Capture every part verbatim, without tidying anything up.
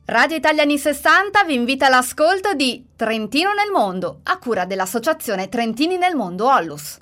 Radio Italia anni sessanta vi invita all'ascolto di Trentino nel mondo, a cura dell'associazione Trentini nel mondo Ollus.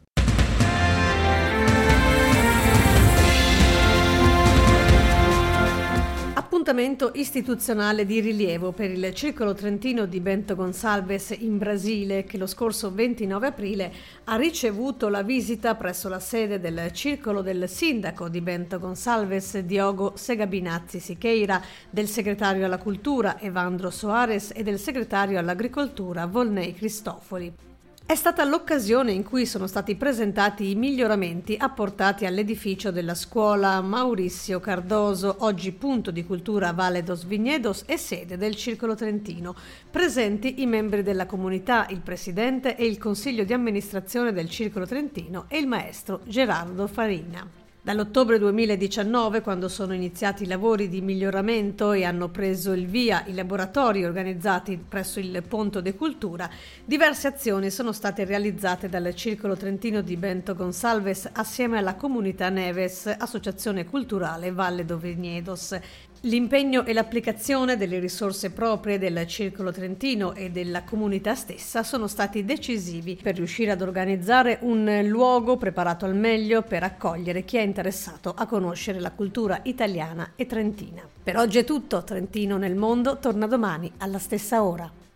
Appuntamento istituzionale di rilievo per il Circolo Trentino di Bento Gonçalves in Brasile, che lo scorso ventinove aprile ha ricevuto la visita presso la sede del Circolo del sindaco di Bento Gonçalves, Diogo Segabinazzi Siqueira, del segretario alla cultura Evandro Soares e del segretario all'agricoltura Volney Cristofori. È stata l'occasione in cui sono stati presentati i miglioramenti apportati all'edificio della scuola Mauricio Cardoso, oggi punto di cultura Valle dos Vinhedos e sede del Circolo Trentino. Presenti i membri della comunità, il presidente e il consiglio di amministrazione del Circolo Trentino e il maestro Gerardo Farina. Dall'ottobre duemiladiciannove, quando sono iniziati i lavori di miglioramento e hanno preso il via i laboratori organizzati presso il Ponto de Cultura, diverse azioni sono state realizzate dal Circolo Trentino di Bento Gonçalves assieme alla Comunità Neves, associazione culturale Valle dos Vinhedos. L'impegno e l'applicazione delle risorse proprie del Circolo Trentino e della comunità stessa sono stati decisivi per riuscire ad organizzare un luogo preparato al meglio per accogliere chi è interessato a conoscere la cultura italiana e trentina. Per oggi è tutto, Trentino nel mondo torna domani alla stessa ora.